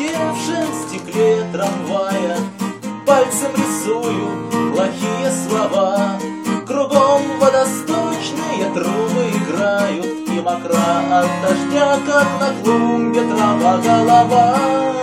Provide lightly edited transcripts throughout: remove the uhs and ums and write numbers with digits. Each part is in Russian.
запотевшем стекле трамвая пальцем рисую плохие слова. Кругом водосточные трубы играют, и мокра от дождя, как на клумбе трава голова.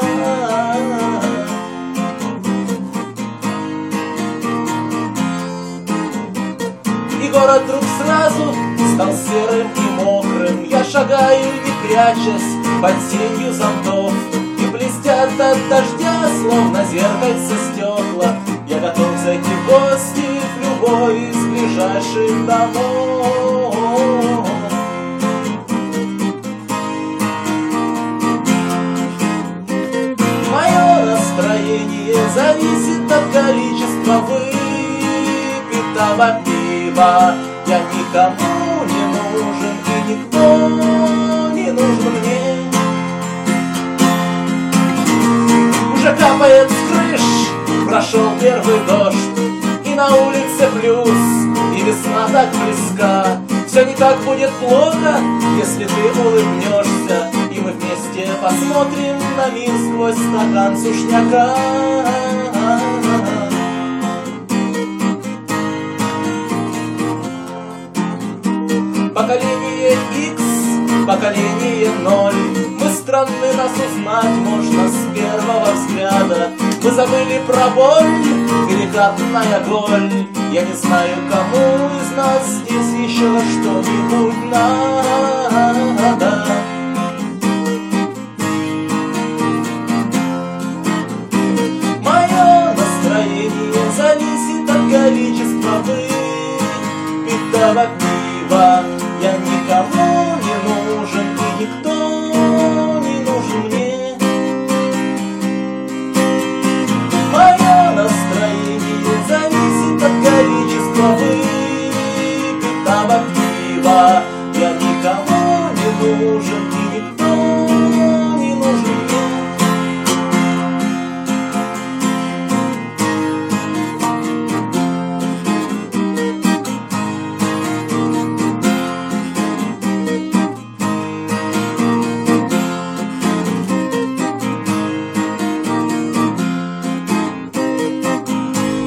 И город вдруг сразу стал серым и мокрым. Я шагаю, не прячась, под сенью зонтов, и блестят от дождя, словно зеркальце стекла. Я готов зайти в гости в любой из ближайших домов. Мое настроение зависит от количества выпитого пива. Я никому не нужен, и никто не нужен мне. Уже капает с крыш, прошел первый дождь, и на улице плюс, и весна так близка. Все не так будет плохо, если ты улыбнешься, и мы вместе посмотрим на мир сквозь стакан сушняка. Поколение X, поколение 0. Мы странны, нас узнать можно с первого взгляда. Мы забыли про боль, перекатная голь. Я не знаю, кому из нас здесь еще что-нибудь надо. Мое настроение зависит от количества выпитого пива.